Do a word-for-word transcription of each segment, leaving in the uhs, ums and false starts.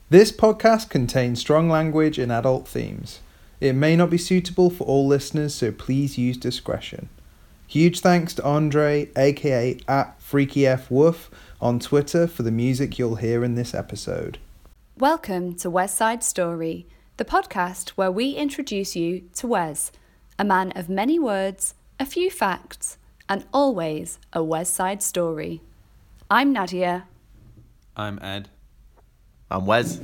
This podcast contains strong language and adult themes. It may not be suitable for all listeners, so please use discretion. Huge thanks to Andre, aka at FreakyFWoof, on Twitter for the music you'll hear in this episode. Welcome to West Side Story, the podcast where we introduce you to Wes, a man of many words, a few facts, and always a West Side Story. I'm Nadia. I'm Ed. I'm Wes.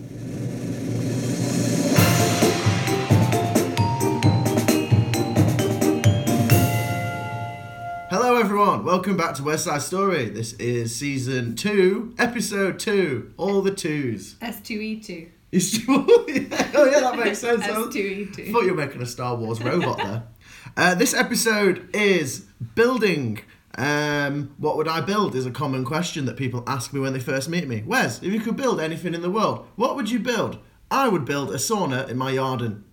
Hello everyone, welcome back to West Side Story. This is season two, episode two, all the twos. S two E two. Oh yeah, that makes sense. S two E two. I thought you were making a Star Wars robot there. Uh, this episode is building. Um, what would I build is a common question that people ask me when they first meet me. Wes, if you could build anything in the world, what would you build? I would build a sauna in my garden.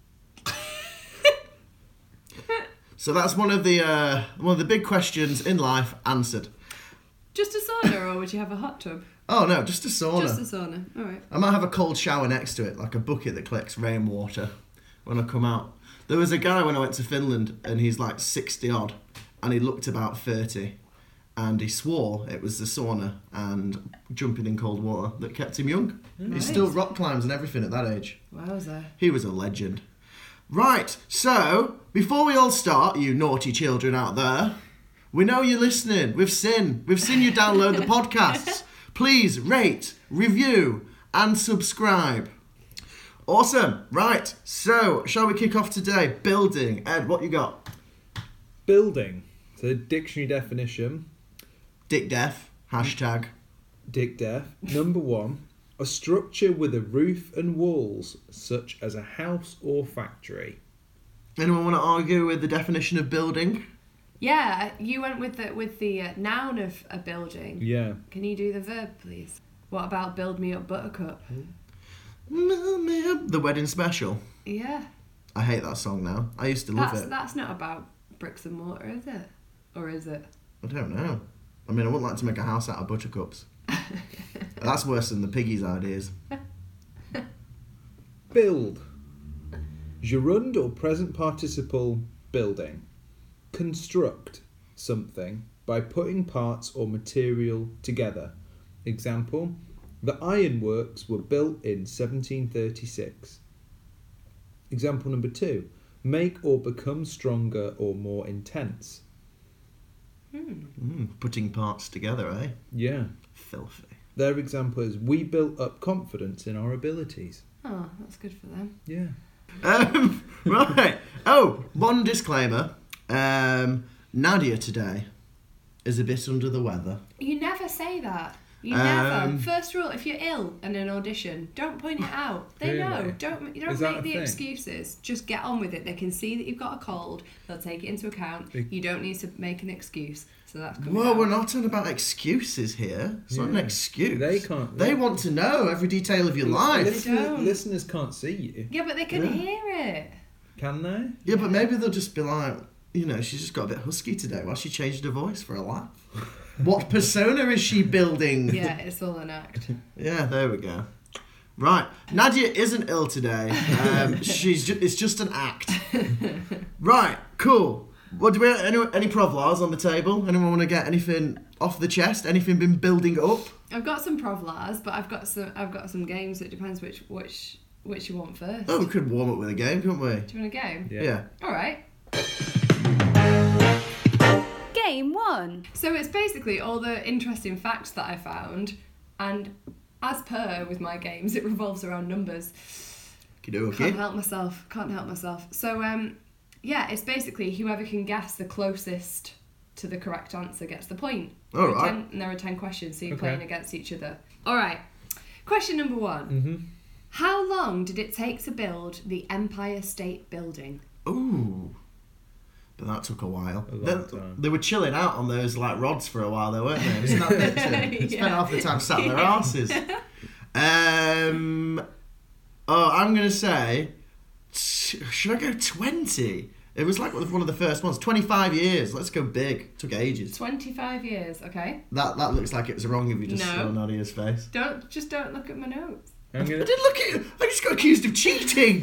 So that's one of the uh, one of the big questions in life answered. Just a sauna, or would you have a hot tub? Oh no, just a sauna. Just a sauna. All right. I might have a cold shower next to it, like a bucket that collects rainwater when I come out. There was a guy when I went to Finland, and he's like sixty odd, and he looked about thirty, and he swore it was the sauna and jumping in cold water that kept him young. Nice. He still rock climbs and everything at that age. Wowza. He was a legend. Right, so, before we all start, you naughty children out there, we know you're listening. We've seen. We've seen you download the podcasts. Please rate, review, and subscribe. Awesome. Right, so, shall we kick off today? Building. Ed, what you got? Building. So, dictionary definition. Dick Def. Hashtag. Dick Def. Number one. A structure with a roof and walls, such as a house or factory. Anyone want to argue with the definition of building? Yeah, you went with the with the uh, noun of a building. Yeah. Can you do the verb, please? What about build me up, Buttercup? The Wedding Special. Yeah. I hate that song now. I used to love That's it. that's not about bricks and mortar, is it? Or is it? I don't know. I mean, I wouldn't like to make a house out of buttercups. That's worse than the piggies' ideas. Build. Gerund or present participle building. Construct something by putting parts or material together. Example, the ironworks were built in seventeen thirty-six. Example number two, make or become stronger or more intense. Hmm. Mm, putting parts together, eh? Yeah. Filthy. Their example is, we built up confidence in our abilities. Oh, that's good for them. Yeah. Um, right. Oh, one disclaimer. Um, Nadia today is a bit under the weather. You never say that. You Um, never. First rule: if you're ill in an audition, don't point it out. They Really? know. Don't you don't Is that make a the thing? excuses. Just get on with it. They can see that you've got a cold. They'll take it into account. Big- You don't need to make an excuse. So that's coming Well, out. we're not talking about excuses here. It's not an Yeah. excuse. They can't- They want to know every detail of your life. Listeners, don't. listeners can't see you, Yeah, but they can Yeah. hear it. can they? Yeah, but maybe they'll just be like, you know, she's just got a bit husky today. Why she changed her voice for a laugh? What persona is she building? Yeah, it's all an act. Yeah, there we go. Right, Nadia isn't ill today. Um, she's ju- it's just an act. Right, cool. What do we any any provlars on the table? Anyone want to get anything off the chest? Anything been building up? I've got some provlars, but I've got some. I've got some games. It depends which which which you want first. Oh, we could warm up with a game, couldn't we? Do you want a game? Yeah. Yeah. All right. Game one. So it's basically all the interesting facts that I found, and as per with my games, it revolves around numbers. Okay. Can't help myself. Can't help myself. So um, yeah, it's basically whoever can guess the closest to the correct answer gets the point. All There are right. ten, and there are ten questions, so you're Okay. playing against each other. All right. Question number one. Mm-hmm. How long did it take to build the Empire State Building? Ooh. But that took a while. A long they, time. they were chilling out on those like rods for a while, though, weren't they? Isn't that picture? They spent Yeah. half the time sat on their asses. Um. Oh, I'm gonna say. t- Should I go twenty? It was like one of the first ones. twenty-five years. Let's go big. Took ages. twenty-five years, okay? That that looks like it was wrong if you just No. saw Nadia's face. Don't just don't look at my notes. I'm I gonna. didn't look at I just got accused of cheating.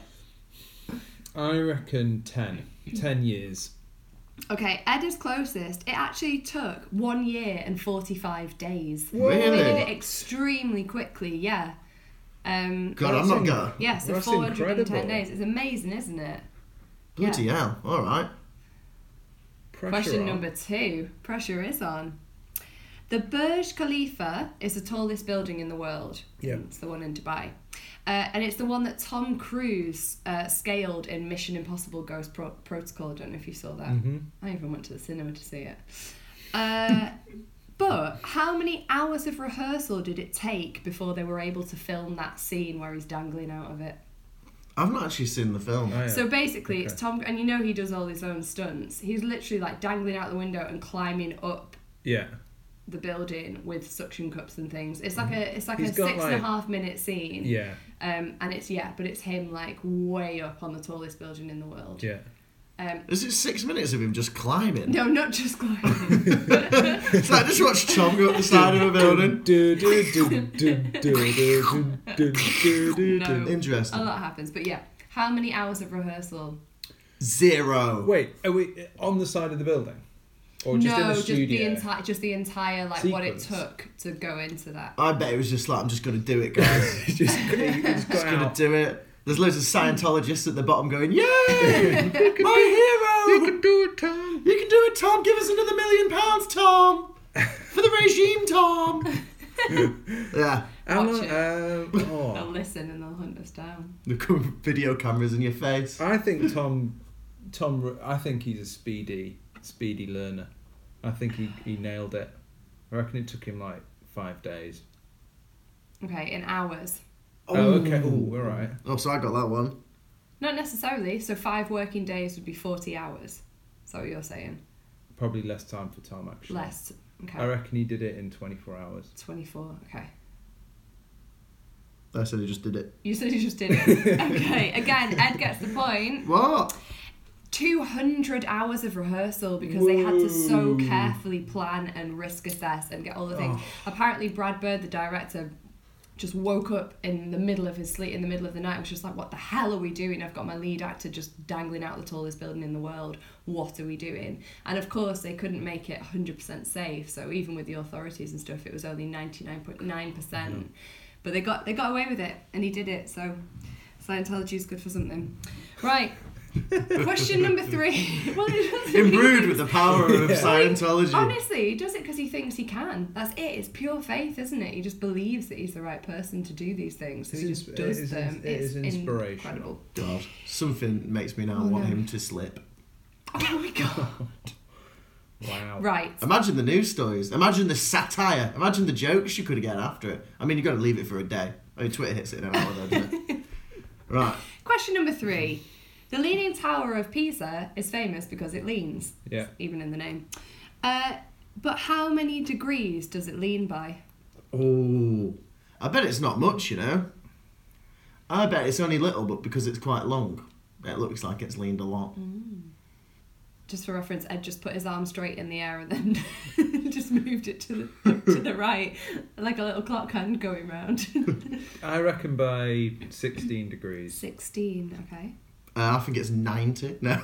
I reckon ten. Ten years. Okay, Ed is closest. It actually took one year and forty-five days. Really? They did it extremely quickly, yeah. Um, God, That's I'm not in- going. yeah, so That's four hundred ten incredible. days. It's amazing, isn't it? Bloody Yeah. hell. All right. Pressure Question on. number two. Pressure is on. The Burj Khalifa is the tallest building in the world. Yep. It's the one in Dubai. Uh, and it's the one that Tom Cruise uh, scaled in Mission Impossible Ghost Pro- Protocol. I don't know if you saw that. Mm-hmm. I even went to the cinema to see it. Uh, but how many hours of rehearsal did it take before they were able to film that scene where he's dangling out of it? I've not actually seen the film. Oh, yeah. So basically, it's Okay. Tom, and you know he does all his own stunts. He's literally like dangling out the window and climbing up Yeah. the building with suction cups and things. It's like a it's like He's a got, six and a like- half minute scene. Yeah. Um, and it's yeah, but it's him like way up on the tallest building in the world. Yeah. Um, Is it six minutes of him just climbing? no, not just climbing. It's like just watch Tom go up the side of a building. Do, do, do, do, do, do, do, do, do, do. No. Interesting. A lot happens, but yeah. How many hours of rehearsal? Zero. Wait, are we on the side of the building? Or just no, in the just studio? the entire, just the entire like what it Sequence. took to go into that. I bet it was just like, I'm just going to do it, guys. just, just just got going to out. do it. There's loads of Scientologists at the bottom going, yay! My hero! You can do it, Tom. You can do it, Tom. Give us another million pounds, Tom. For the regime, Tom. Yeah. How Watch long- it. um, They'll oh. listen and they'll hunt us down. The video cameras in your face. I think Tom, Tom. I think he's a speedy, speedy learner. I think he, he nailed it. I reckon it took him like five days. Okay, in hours. Oh, okay. Oh, all right. Oh, so I got that one. Not necessarily. So five working days would be forty hours. Is that what you're saying? Probably less time for Tom actually. Less. Okay. I reckon he did it in twenty-four hours. twenty-four. Okay. I said he just did it. You said you just did it. Okay. Again, Ed gets the point. What? two hundred hours of rehearsal because they had to so Whoa. carefully plan and risk assess and get all the things. Apparently, Brad Bird, the director, just woke up in the middle of his sleep, in the middle of the night, and was just like, what the hell are we doing? I've got my lead actor just dangling out the tallest building in the world. What are we doing? And of course, they couldn't make it one hundred percent safe. So even with the authorities and stuff, it was only ninety-nine point nine percent. Mm-hmm. But they got they got away with it, and he did it. So Scientology is good for something. Right. Question number three. Well, it doesn't Imbrued even- with the power of Yeah. Scientology. Honestly, he does it because he thinks he can. That's it. It's pure faith, isn't it? He just believes that he's the right person to do these things, so he It's just ins- does it is them. ins- it it's is inspirational. incredible. God, something makes me now Oh, want no. him to slip. Oh my god! Wow. Right. Imagine the news stories. Imagine the satire. Imagine the jokes you could get after it. I mean, you've got to leave it for a day. I mean, Twitter hits it in an hour, though, doesn't it? Right. Question number three. The Leaning Tower of Pisa is famous because it leans. Yeah. Even in the name. Uh, but how many degrees does it lean by? Oh, I bet it's not much, you know. I bet it's only little, but because it's quite long, it looks like it's leaned a lot. Just for reference, Ed just put his arm straight in the air and then just moved it to the to the right, like a little clock hand going round. I reckon by sixteen degrees. Sixteen. Okay. Uh, I think it's ninety. No.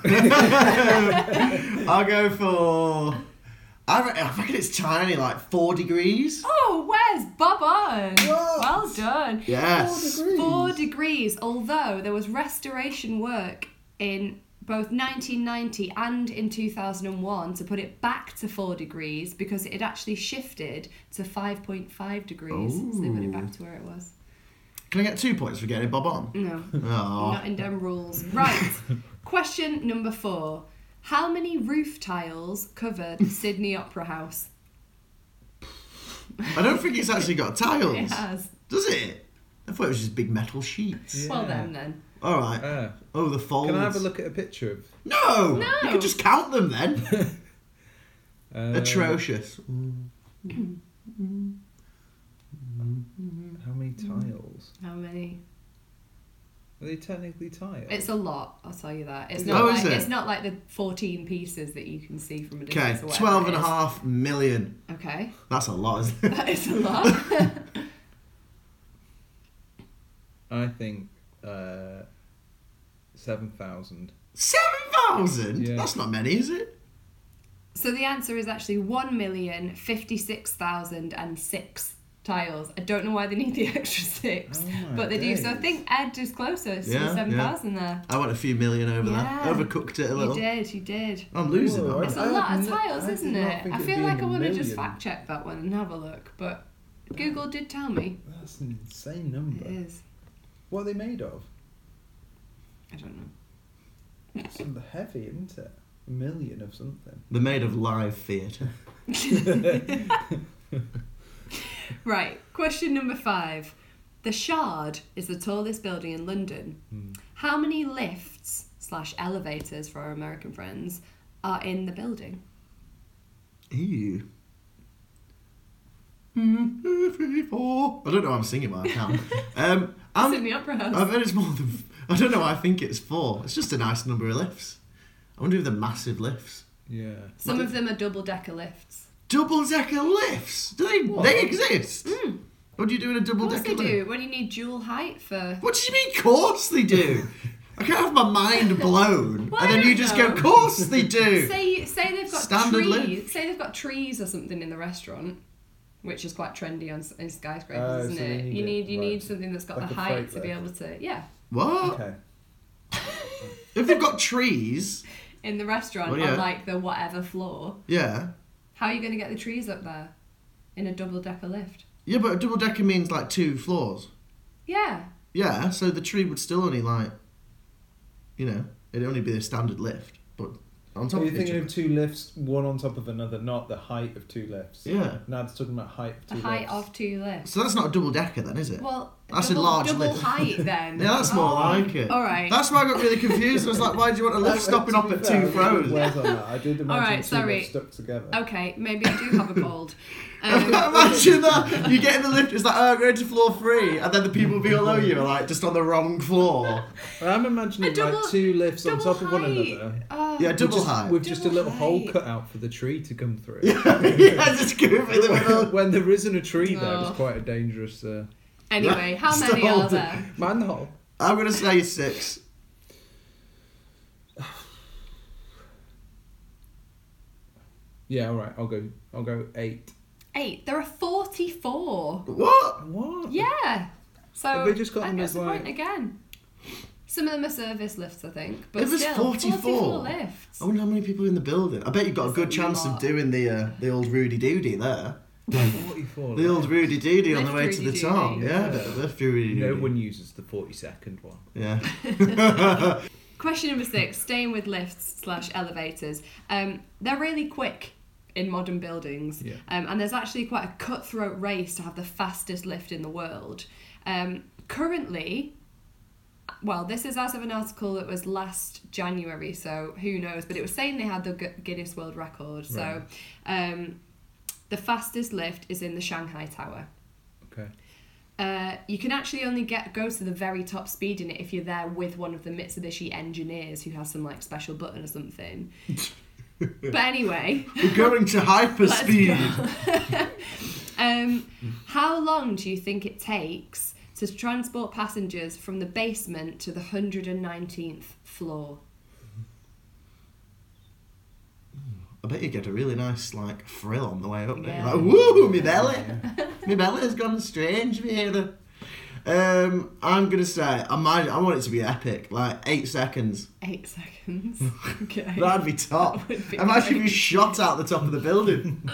I'll go for... I, re- I reckon it's tiny, like four degrees. Oh, where's Bob on? What? Well done. Yes. Four degrees. Four degrees, although there was restoration work in both nineteen ninety and in two thousand one to put it back to four degrees because it had actually shifted to five point five degrees. So they put it back to where it was. Can I get two points for getting Bob on? No, Oh. not in them rules. Right. Question number four. How many roof tiles covered Sydney Opera House? I don't think it's actually got tiles. It has. Does it? I thought it was just big metal sheets. Yeah. Well then, then. All right. Ah. Oh, the folds. Can I have a look at a picture of? No! No. You can just count them then. Uh, Atrocious. How many tiles? How many? Are they technically tiles? It's a lot, I'll tell you that. It's Is not it? Oh, like is it? it's not like the fourteen pieces that you can see from a Okay, distance. or whatever twelve and it a is. half million. Okay. That's a lot, isn't it? That is a lot. I think uh, seven thousand. Seven thousand? Yeah. That's not many, is it? So the answer is actually one million fifty-six thousand and six tiles. I don't know why they need the extra six, Oh my but they do. So I days. think Ed is closest Yeah, to seven thousand there. I went a few million over Yeah. there. Overcooked it a little. You did, you did. I'm losing Whoa, that. It's a I lot had of no- tiles, I isn't did not it? think I it'd feel be like in I the want to just million. fact check that one and have a look, but Google did tell me. That's an insane number. It is. What are they made of? I don't know. It's heavy, isn't it? A million of something. They're made of live theatre. Right, question number five. The Shard is the tallest building in London. Hmm. How many lifts slash elevators for our American friends are in the building? Ew. Four. I don't know. What I'm singing, but I can. Um, I'm, It's in the Opera House. I bet it's more than. I don't know. Why I think it's four. It's just a nice number of lifts. I wonder if they're massive lifts. Yeah. Some of them are double decker lifts. Double decker lifts. Do they? What? They exist. Mm. What do you do in a double Of course decker they lift? do. What do you need dual height for? What do you mean? Course they do. I can't have my mind blown, Well, and then I you don't just know. go. Course they do. Say say they've got Standard trees. lift. Say they've got trees or something in the restaurant, which is quite trendy on s- in skyscrapers, Oh, isn't so they it? need you it, need you right. need something that's got Like the a height freight to be able lift. to yeah. What? Okay. If they've got trees, In the restaurant Well, yeah. on like the whatever floor, yeah. how are you going to get the trees up there in a double decker lift? Yeah, but a double decker means like two floors. Yeah. Yeah, so the tree would still only like, you know, it'd only be a standard lift, but on top Are you of each thinking other. of two lifts, one on top of another, not the height of two lifts? Yeah. Now it's talking about height of The two height lifts. of two lifts. So that's not a double decker then, is it? Well, That's a double, large double lift. height then. Yeah, that's more Oh, like it. All right. That's why I got really confused. I was like, why do you want a lift Uh, stopping to off be at fair, two I throws? was on that. I did imagine Alright, two sorry. lifts stuck together. Okay, maybe I do have a cold. Um, Imagine that. You get in the lift, it's like, oh, going to floor three, and then the people below you are like just on the wrong floor. I'm imagining A double- like two lifts on double top of one height. another. Oh, Yeah, With double just, height. With just a Double little hole height. cut out for the tree to come through. Yeah, just go in the middle. When there isn't a tree there, No. it's quite a dangerous uh, Anyway, how Stop many are it. there? manhole. I'm going to say six. Yeah, all right. I'll go. I'll go eight. Eight. There are forty-four. What? What? Yeah. So Have they just got I them guess as, the point like- again. Some of them are service lifts, I think, but If there's still, forty-four. lifts. I wonder how many people are in the building. I bet you've got a There's good a chance lot. of doing the uh, the old Rudy Doody there. Forty-four. The old Rudy Doody on the Lift way to the Rudy top. Doody. Yeah, the lift Rudy No Doody. one uses the forty-second one. Yeah. Question number six, staying with lifts slash elevators. Um, they're really quick in modern buildings. Yeah. Um, and there's actually quite a cutthroat race to have the fastest lift in the world. Um, currently, well, this is as of an article that was last January, so who knows, but it was saying they had the Gu- Guinness World Record. So um, the fastest lift is in the Shanghai Tower. Okay. Uh, you can actually only get go to the very top speed in it if you're there with one of the Mitsubishi engineers who has some like special button or something. But anyway, We're going to hyperspeed. um, how long do you think it takes to transport passengers from the basement to the one hundred nineteenth floor? I bet you get a really nice like thrill on the way up there. Yeah. Like, woo, me belly, me belly has gone strange, me. Um, I'm gonna say I might. I want it to be epic, like eight seconds. Eight seconds. Okay. That'd be top. That would be Imagine great. you shot out the top of the building.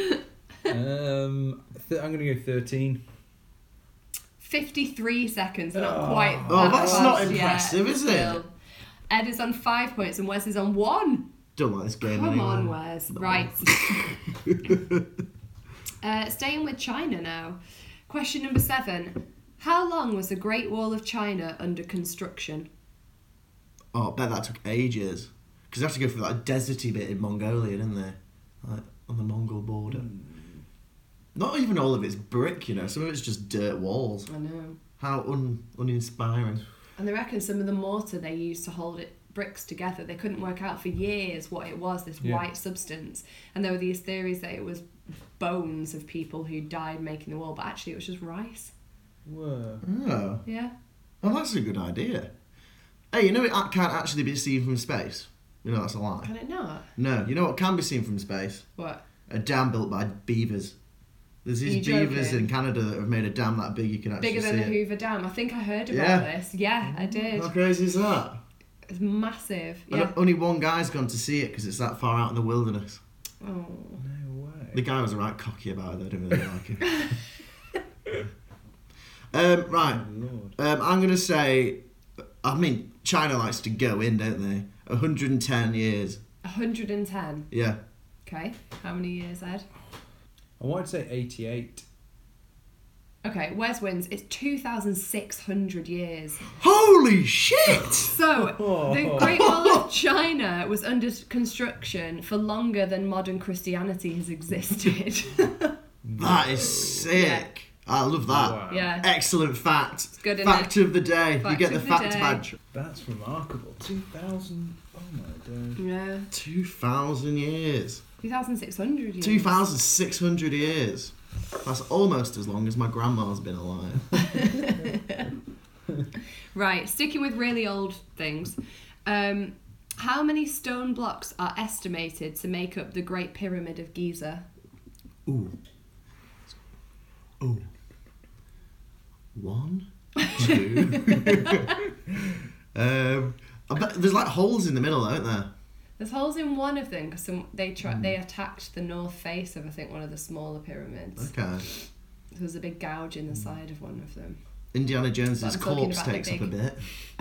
Um, th- I'm gonna go thirteen. fifty-three seconds, not Oh. quite. Oh, that that's not fast yet, impressive, is it? still. Ed is on five points and Wes is on one. Don't like this game Come anymore. on, Wes. Right. uh, staying with China now. Question number seven. How long was the Great Wall of China under construction? Oh, I bet that took ages. Because they have to go through that deserty bit in Mongolia, didn't they? Like, on the Mongol border. Not even all of it's brick, you know. Some of it's just dirt walls. I know. How un- uninspiring. And they reckon some of the mortar they used to hold it bricks together, they couldn't work out for years what it was, this Yeah. white substance. And there were these theories that it was bones of people who died making the wall, but actually it was just rice. Whoa. Oh. Yeah. Oh, that's a good idea. Hey, you know it can't actually be seen from space? You know that's a lie. Can it not? No, you know what can be seen from space? What? A dam built by beavers. There's Are these you beavers joking? in Canada that have made a dam that big you can actually Bigger see than the it. Hoover Dam. I think I heard about Yeah. this. Yeah, I did. How crazy is that? It's massive. And Yeah. only one guy's gone to see it because it's that far out in the wilderness. Oh. No way. The guy was a right cocky about it. I didn't really like him. um, right. Oh, Lord. Um, I'm going to say, I mean, China likes to go in, don't they? one hundred ten years. one hundred ten. Yeah. Okay. How many years, Ed? I wanted to say eighty-eight. Okay, Wes wins. It's two thousand six hundred years. Holy shit! So, the Great Wall of China was under construction for longer than modern Christianity has existed. That is sick. I love that. Wow. Yeah. Excellent fact. good, isn't fact it? of the day. Fact you get the of the fact day. badge. That's remarkable. two thousand. Oh my god. Yeah. two thousand years. two thousand six hundred years. two thousand six hundred years. That's almost as long as my grandma's been alive. Right, sticking with really old things. Um, how many stone blocks are estimated to make up the Great Pyramid of Giza? Ooh. Ooh. One, two. um, I bet there's like holes in the middle, aren't there? There's holes in one of them because they tra- they attacked the north face of I think one of the smaller pyramids. Okay. So there's a big gouge in the side of one of them. Indiana Jones's But I'm talking corpse about the takes up a big- bit.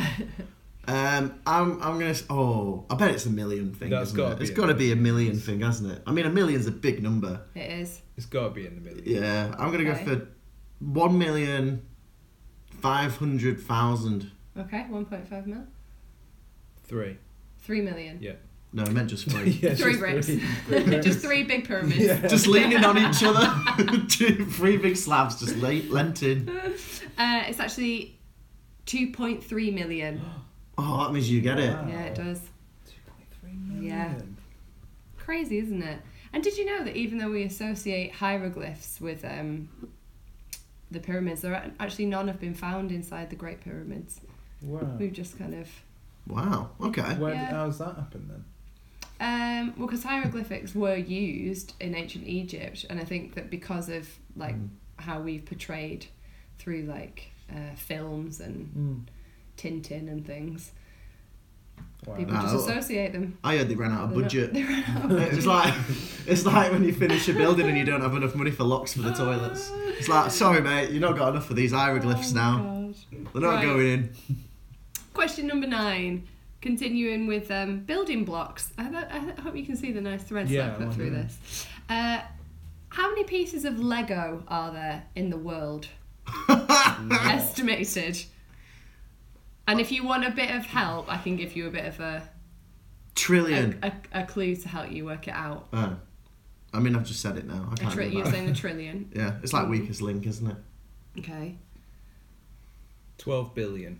um, I'm I'm gonna. s- Oh, I bet it's a million thing. That's isn't gotta it? be It's a got to be a million. million thing, hasn't it? I mean, a million's a big number. It is. It's got to be in the middle. Yeah, I'm gonna Okay. go for one million five hundred thousand. Okay, one point five mil. Three. Three million. Yeah. No, I meant just three. Yeah, Three just bricks. Three, three bricks. Just three big pyramids. Yeah. Just leaning on each other. Two, three big slabs just lay, lent in. Uh, it's actually two point three million. Oh, that means you get it. Wow. Yeah, it does. two point three million. Yeah. Crazy, isn't it? And did you know that even though we associate hieroglyphs with um, the pyramids, there are actually none have been found inside the Great Pyramids. Wow. We've just kind of Wow. Okay. Where, Yeah. How's that happened then? um, well, because hieroglyphics were used in ancient Egypt, and I think that because of like Mm. how we've portrayed through like uh, films and Mm. Tintin and things, Wow. people No. just associate them. I heard they ran out of They're not- budget. they ran out of It was like it's like when you finish a building and you don't have enough money for locks for the toilets. It's like, sorry mate, you've not got enough for these hieroglyphs Oh, now. God. They're not Right. going in. Question number nine. Continuing with um, building blocks. I, th- I hope you can see the nice threads Yeah, that I put I through wonder. this. Uh, how many pieces of Lego are there in the world? Estimated. And if you want a bit of help, I can give you a bit of a a, Trillion. a, a clue to help you work it out. Oh. I mean, I've just said it now. I A can't tri- go you're back. saying a trillion. Yeah, it's like Mhm. weakest link, isn't it? Okay. twelve billion.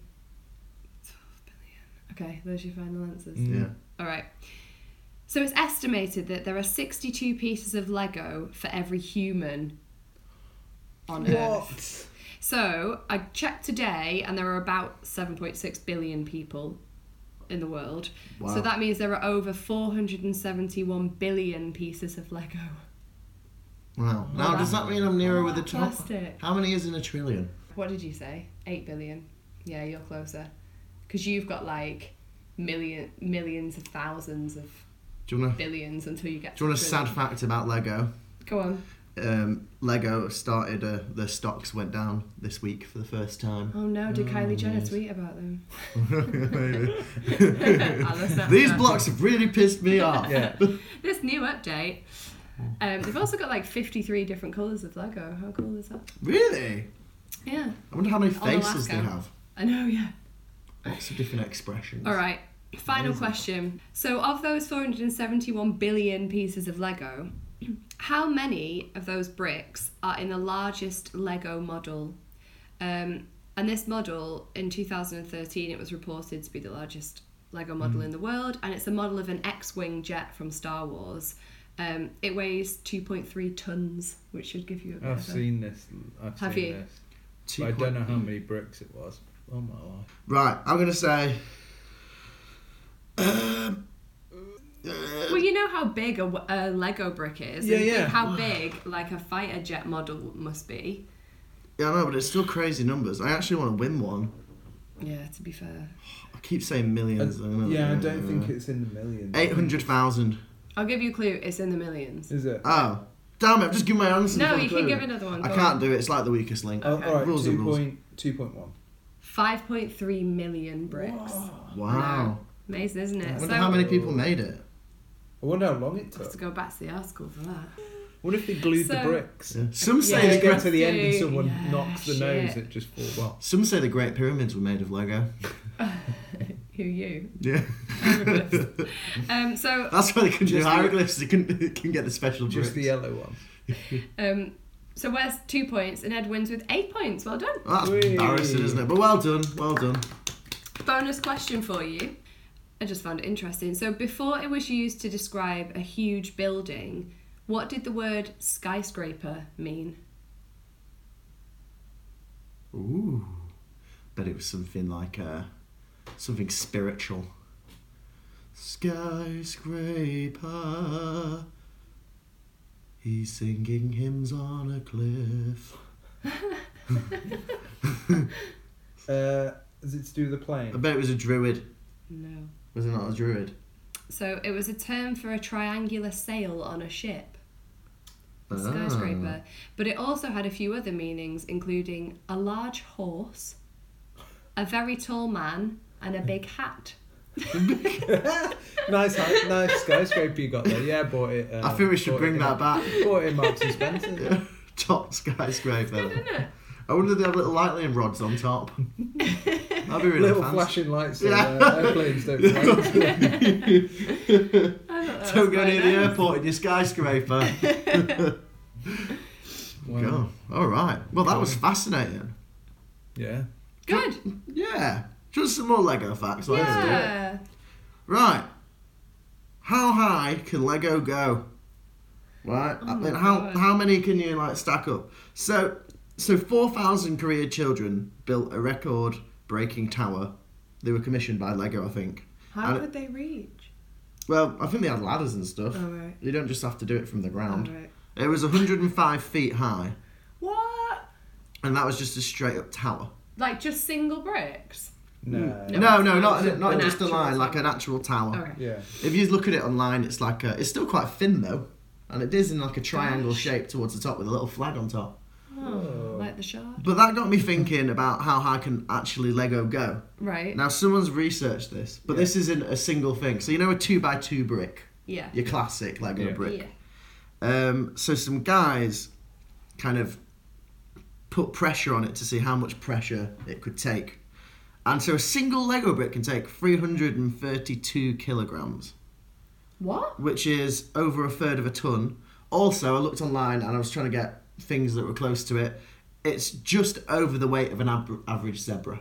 Okay, those are your final answers. Mm. Yeah. All right. So it's estimated that there are sixty-two pieces of Lego for every human on Earth. So I checked today, and there are about seven point six billion people in the world. Wow. So that means there are over four hundred seventy-one billion pieces of Lego. Wow. Now, does that mean I'm nearer with the top? Plastic. How many is in a trillion? What did you say? Eight billion. Yeah, you're closer. Because you've got like million, millions of thousands of Do you want to? billions until you get. Do you want a to sad trillion. fact about Lego? Go on. Um, Lego started. Uh, their stocks went down this week for the first time. Oh no! Did Oh, Kylie Jenner yes. tweet about them? Maybe. I'll listen to These that. blocks have really pissed me off. Yeah. This new update. Um, they've also got like fifty-three different colours of Lego. How cool is that? Really? Yeah, I wonder how many On faces they Alaska. have. I know. Yeah. Lots of different expressions. All right. Final Amazing. question. So, of those four hundred seventy-one billion pieces of Lego, how many of those bricks are in the largest Lego model? Um, and this model, in two thousand thirteen, it was reported to be the largest Lego model in the world, and it's a model of an X-wing jet from Star Wars. Um, it weighs two point three tons, which should give you a bit I've of a... seen this. I've Have seen you? this. Two But I don't point- know how many bricks it was. Oh my life. Right, I'm going to say... Um, Well, you know how big a, w- a Lego brick is. Yeah, and yeah. Think how big like a fighter jet model must be. yeah, I know, but it's still crazy numbers. I actually want to win one. Yeah, to be fair. I keep saying millions. I don't know. Yeah, I don't think it's in the millions. eight hundred thousand. I'll give you a clue. It's in the millions. Is it? Oh. Damn it, I've just given my answer. No, before the you can clue. give another one. I go can't on. do it. It's like the weakest link. Oh, Okay. all right, Rules are two rules. point two point one. five point three million bricks. Wow. Amazing, isn't I it? wonder So, how many people made it. I wonder how long it I have took. to go back to the article for that. What if they glued the So- bricks? Yeah. Some Yeah, say They the get great, to the end and Dude, someone yeah, knocks the shit. nose, it just falls off. some say the Great Pyramids were made of Lego. Who you? Yeah. Hieroglyphs. um, so, That's why they couldn't do Just the- hieroglyphs. They couldn't, they couldn't get the special bricks. Just the yellow one. um, so Wes two points and Ed wins with eight points. Well done. That's Whee. embarrassing, isn't it? But well done. Well done. Bonus question for you. I just found it interesting. So before it was used to describe a huge building, what did the word skyscraper mean? Ooh. Bet it was something like uh, something spiritual. Skyscraper. He's singing hymns on a cliff. Uh, is it to do with the I plane? bet it was a druid. No. Was it not a druid? So it was a term for a triangular sail on a ship. A Ah. skyscraper. But it also had a few other meanings, including a large horse, a very tall man, and a big hat. nice, hi- nice skyscraper you got there. Yeah, bought it. Uh, I think we should bought bring it that in- back. Bought it in Marks and Spencer. Top skyscraper. Isn't it? I wonder if they have little lightning rods on top. That'd be really Little fancy. flashing lights. So, Yeah. uh, airplanes don't fly. I thought that was Don't go quite near the nice. airport in your skyscraper. Wow. Go. All right. Well, that was fascinating. Yeah. Good. Yeah. Just some more Lego facts. Let's do it. Yeah. Right. How high can Lego go? Right. Oh I my mean, how God. how many can you like stack up? So so four thousand Korean children built a record-breaking tower. They were commissioned by Lego, I think. How And- could they reach? Well, I think they had ladders and stuff. Oh, right. You don't just have to do it from the ground. Oh, right. It was one hundred five feet high, What? and that was just a straight up tower. Like just single bricks? No. No. No, no, not An not just a actual line, like tower. an actual tower. Okay. Yeah. If you look at it online, it's like a, it's still quite thin though, and it is in like a triangle Gosh. shape towards the top with a little flag on top. Oh, like the shard. But that got me thinking about how high can actually Lego go. Right. Now someone's researched this, but Yeah. this isn't a single thing. So you know a two by two brick, Yeah. your classic Lego Yeah. brick. Yeah. Um, so some guys kind of put pressure on it to see how much pressure it could take. And so a single Lego brick can take three hundred thirty-two kilograms, What? which is over a third of a ton. Also, I looked online and I was trying to get things that were close to it. It's just over the weight of an ab- average zebra.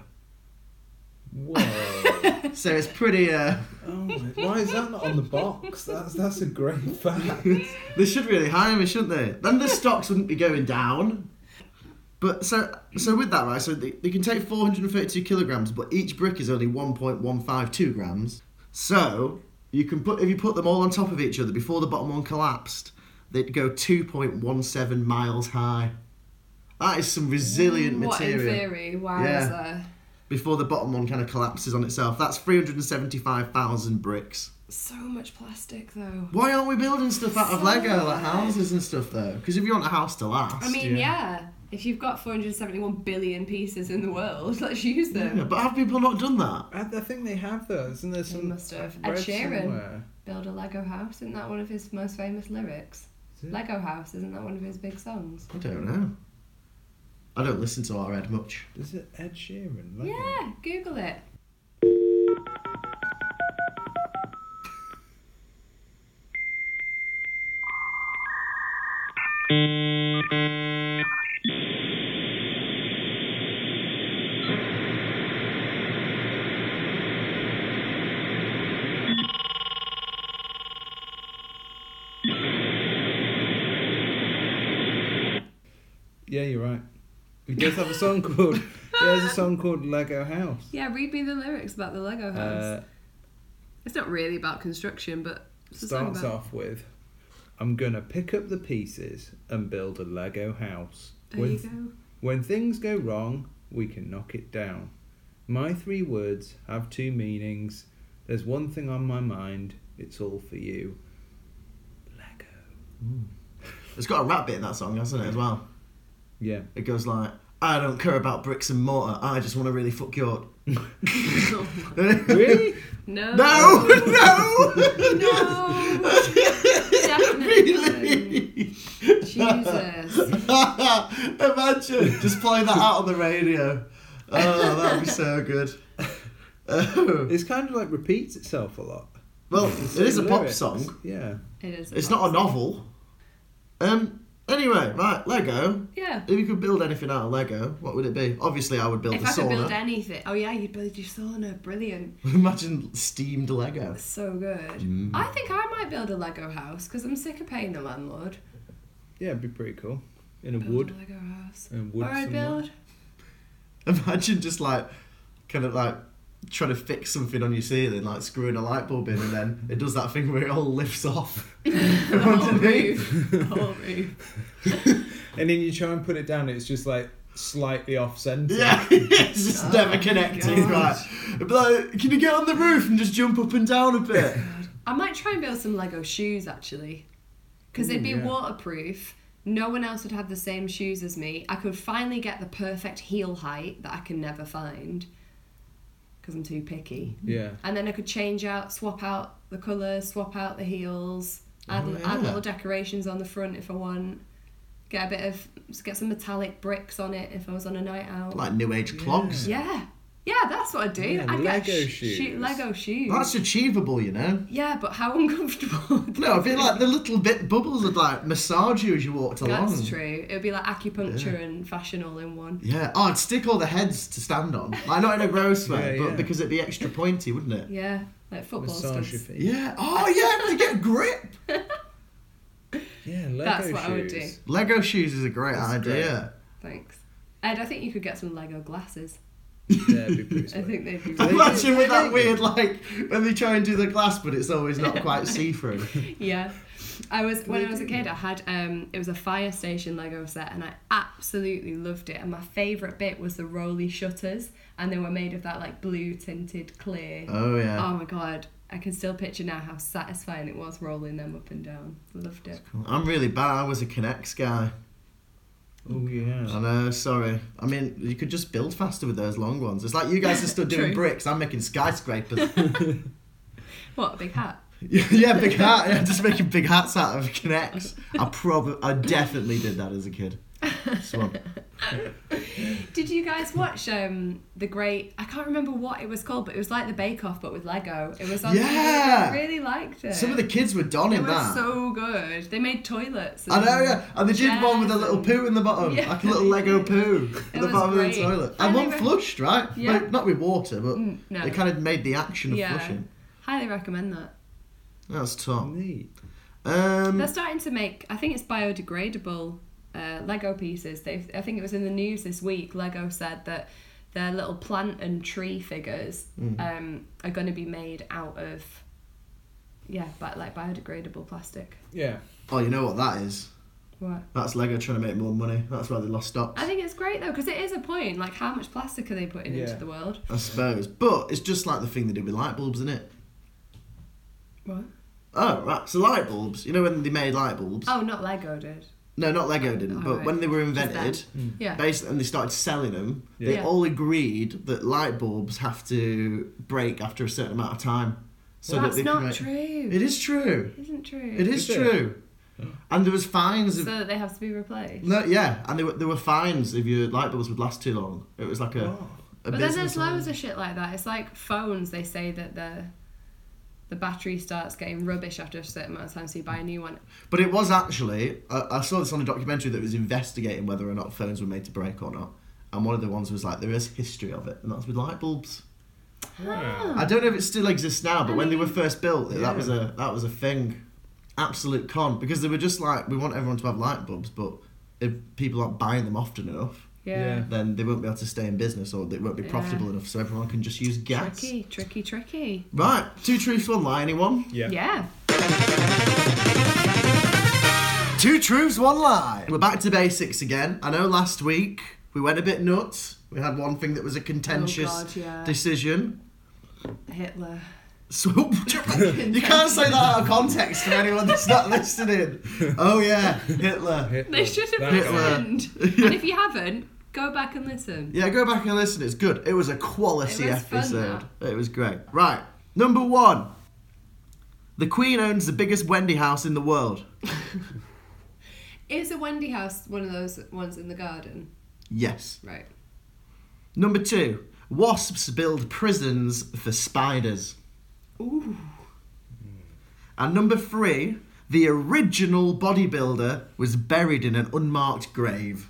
Whoa. So it's pretty... Uh, Oh my, why is that not on the box? That's that's a great fact. they should really hire me, shouldn't they? Then the stocks wouldn't be going down. But so so with that, right, so they, they can take four hundred thirty-two kilograms, but each brick is only one point one five two grams. So you can put if you put them all on top of each other before the bottom one collapsed, they'd go two point one seven miles high. That is some resilient What in material. theory? Why Yeah. is there Before the bottom one kind of collapses on itself. That's three hundred seventy-five thousand bricks. so much plastic though? Why aren't we building stuff out of So Lego, like much. houses and stuff, though? Because if you want a house to last... I mean, Yeah. yeah. If you've got four hundred seventy-one billion pieces in the world, let's use them. Yeah, but have people not done that? I, I think they have those, isn't there They some? must have. I've Ed read Sheeran. somewhere. Build a Lego house. Isn't that one of his most famous lyrics? Is it? Lego house. Isn't that one of his big songs? I don't know. I don't listen to our Ed much. Is it Ed Sheeran? Lego? Yeah. Google it. Yeah, you're right. He does have a song called. He has a song called Lego House. Yeah, read me the lyrics about the Lego house. Uh, It's not really about construction, but it's a song starts about... off with, "I'm gonna pick up the pieces and build a Lego house. There when, you go. when things go wrong, we can knock it down. My three words have two meanings. There's one thing on my mind. It's all for you. Lego." It's got a rap bit in that song, hasn't it, as well? Yeah. It goes like, I don't care about bricks and mortar, I just want to really fuck you up. Really? No. No! No! No! Definitely. Really? Jesus. Imagine just playing that out on the radio. Oh, that'd be so good. Oh. It's kind of like repeats itself a lot. Well, It's it is a the pop lyrics. song. Yeah. It is. It's not a novel. Um. Anyway, right, Lego. Yeah. If you could build anything out of Lego, what would it be? Obviously, I would build If a I could build sauna. anything. Oh, yeah, you'd build your sauna. Brilliant. Imagine steamed Lego. So good. Mm. I think I might build a Lego house because I'm sick of paying the landlord. Yeah, it'd be pretty cool. In a Build wood. a Lego house. In a wood Or I'd somewhere. build. Imagine just like, kind of like, trying to fix something on your ceiling, like screwing a light bulb in, and then it does that thing where it all lifts off. The whole underneath. roof. The whole roof. And then you try and put it down, it's just like slightly off centre. Yeah, it's just Oh never my connected. God. Right. It'd be like, can you get on the roof and just jump up and down a bit? I might try and build some Lego shoes actually. Because Ooh, it'd be yeah. waterproof. No one else would have the same shoes as me. I could finally get the perfect heel height that I can never find. Because I'm too picky. Yeah. And then I could change out, swap out the colours, swap out the heels, add, Oh, add yeah. little decorations on the front if I want. Get a bit of, get some metallic bricks on it if I was on a night out. Like new age clogs. Yeah. Yeah, that's what I'd do. Yeah, I'd Lego get sh- shoes. sh- Lego shoes. That's achievable, you know. Yeah, but how uncomfortable. would No, I they feel be? like the little bit bubbles would like massage you as you walked along. That's true. It would be like acupuncture and fashion all in one. Yeah. Oh, I'd stick all the heads to stand on. Like not in a gross way, Yeah, but yeah. because it'd be extra pointy, wouldn't it? Yeah, like football Massage your studs. feet. Yeah. Oh yeah, to get grip. Yeah, Lego That's what shoes. I would do. Lego shoes is a great That's idea. Thanks. Ed, I think you could get some Lego glasses. Yeah, it'd be pretty I sweet. think they'd be really Imagine with that weird like when they try and do the glass, but it's always not quite see through. Yeah. I was when I was a kid I had um it was a fire station Lego set and I absolutely loved it and my favourite bit was the rolly shutters and they were made of that like blue tinted clear. Oh yeah. Oh my god. I can still picture now how satisfying it was rolling them up and down. Loved it. I'm really bad. I was a Kinects guy. Oh, yeah. I know, sorry. I mean, you could just build faster with those long ones. It's like you guys are still doing True. bricks. I'm making skyscrapers. What, a big hat? Yeah, big hat. Yeah, just making big hats out of Kinects. I probably, I definitely did that as a kid. Swamp. Did you guys watch um the great I can't remember what it was called, but it was like the Bake Off but with Lego. It was on Yeah! I really liked it. Some of the kids were done They in were that. so good. They made toilets. I know, yeah. And they did one with a chairs little and- poo in the bottom, Yeah. like a little Lego poo at the was bottom great. of the toilet. I And one never- flushed, right? Yeah. Like, not with water, but Mm, no. they kind of made the action of Yeah. flushing. Highly recommend that. That's top. Neat. Um, They're starting to make, I think it's biodegradable uh, Lego pieces. They, I think it was in the news this week. Lego said that their little plant and tree figures Mm. um, are going to be made out of, yeah, but like biodegradable plastic. Yeah. oh, you know what that is? What? That's Lego trying to make more money. That's why they lost stocks. I think it's great though because it is a point. Like, how much plastic are they putting Yeah. into the world? I suppose. But it's just like the thing they did with light bulbs, isn't it? What? Oh, right. So light bulbs, you know when they made light bulbs? Oh, not Lego did. No, not Lego didn't, Oh, but right. when they were Just invented, Mm. Yeah. basically, and they started selling them, they Yeah. all agreed that light bulbs have to break after a certain amount of time. So That's that they not can make... true. It is true. Isn't true. It is Is it? true. And there was fines So of... that they have to be replaced. No, yeah, and there were, there were fines if your light bulbs would last too long. It was like a, Oh. a But then business there's line. loads of shit like that. It's like phones. They say that the the battery starts getting rubbish after a certain amount of time, so you buy a new one. But it was actually, I, I saw this on a documentary that was investigating whether or not phones were made to break or not. And one of the ones was like, there is history of it, and that's with light bulbs. Wow. I don't know if it still exists now, but I when they mean- were first built, Yeah. that was a that was a thing. Absolute con. Because they were just like, we want everyone to have light bulbs, but if people aren't buying them often enough, Yeah. then they won't be able to stay in business, or it won't be Yeah. profitable enough, so everyone can just use gas. Tricky, tricky, tricky. Right, two truths, one lie, anyone? Yeah. Yeah. Two truths, one lie. We're back to basics again. I know last week we went a bit nuts. We had one thing that was a contentious Oh God, yeah. decision. Hitler. So, you can't say that out of context to anyone that's not listening. Oh yeah, Hitler. Hitler. They should have That guy. listened. And if you haven't, go back and listen. Yeah, go back and listen. It's good. It was a quality It was fun, episode. It was great. Right, number one. The Queen owns the biggest Wendy house in the world. Is a Wendy house one of those ones in the garden? Yes. Right. Number two. Wasps build prisons for spiders. Ooh. And number three. The original bodybuilder was buried in an unmarked grave.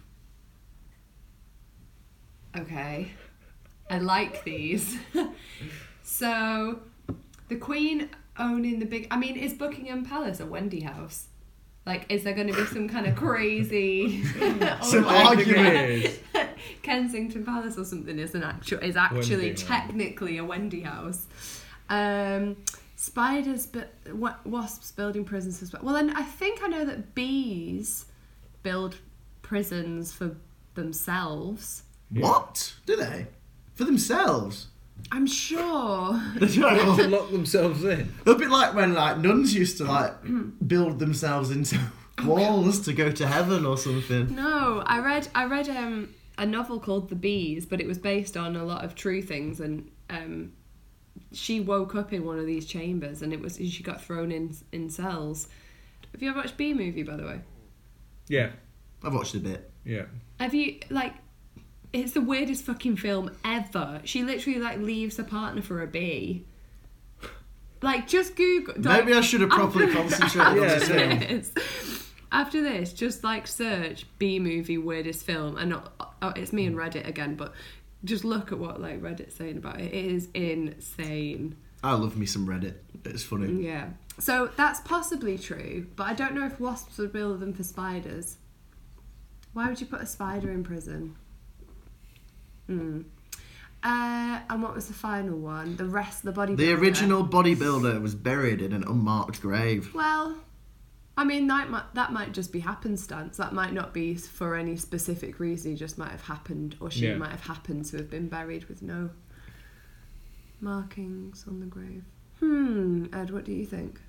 Okay. I like these. So, the Queen owning the big... I mean, is Buckingham Palace a Wendy house? Like, is there going to be some kind of crazy... Some Oh, argument. Kensington Palace or something is an actual is actually Wendy, technically a Wendy house. Um, spiders, but wa- wasps building prisons for spiders. Well, then I think I know that bees build prisons for themselves. What? Do they? For themselves? I'm sure. To lock themselves in. A bit like when like nuns used to like build themselves into walls to go to heaven or something. No, I read I read um, a novel called The Bees, but it was based on a lot of true things, and um, she woke up in one of these chambers, and it was she got thrown in in cells. Have you ever watched Bee Movie, by the way? Yeah. I've watched a bit. Yeah. Have you like? It's the weirdest fucking film ever. She literally like leaves a partner for a bee. Like, just Google. Like, Maybe I should have properly after- concentrated on Yeah, this no. film. this, after this, just like search B movie weirdest film, and not, oh, it's me and Reddit again, but just look at what like Reddit's saying about it. It is insane. I love me some Reddit. It's funny. Yeah. So that's possibly true, but I don't know if wasps would build them for spiders. Why would you put a spider in prison? Hmm. Uh, and what was the final one? The rest of the bodybuilder. The original bodybuilder was buried in an unmarked grave. Well, I mean, that might, that might just be happenstance. That might not be for any specific reason. He just might have happened, or she Yeah. might have happened to have been buried with no markings on the grave. Hmm, Ed, what do you think?